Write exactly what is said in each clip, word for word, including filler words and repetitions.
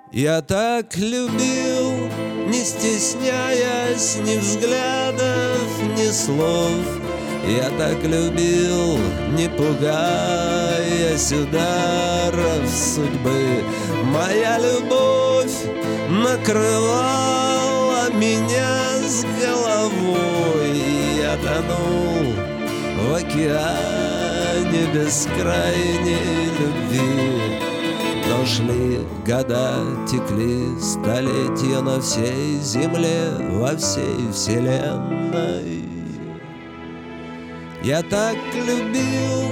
Я так любил, не стесняясь ни взглядов, ни слов. Я так любил, не пугаясь ударов судьбы. Моя любовь накрывала меня с головой, и я тонул в океане бескрайней любви. Но шли года, текли столетия на всей земле, во всей вселенной. Я так любил,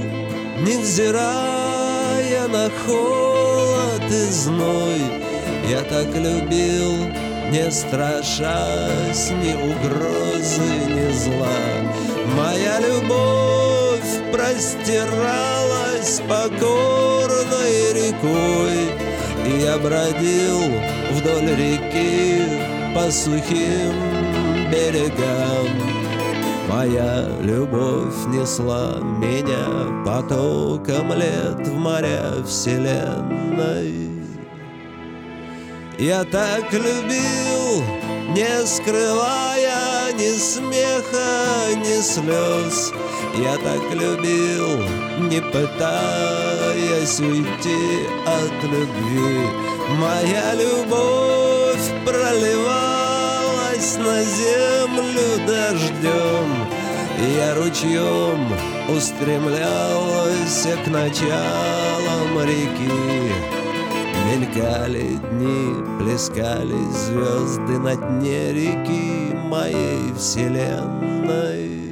невзирая на холод и зной. Я так любил, не страшась ни угрозы, ни зла. Моя любовь простиралась покорной рекой, и я бродил вдоль реки по сухим берегам. Моя любовь несла меня потоком лет в моря вселенной. Я так любил, не скрывая ни смеха, ни слез. Я так любил, не пытаясь уйти от любви. Моя любовь проливалась на землю дождем, и я ручьем устремлялся к началам реки. Мелькали дни, плескались звезды на дне реки моей вселенной.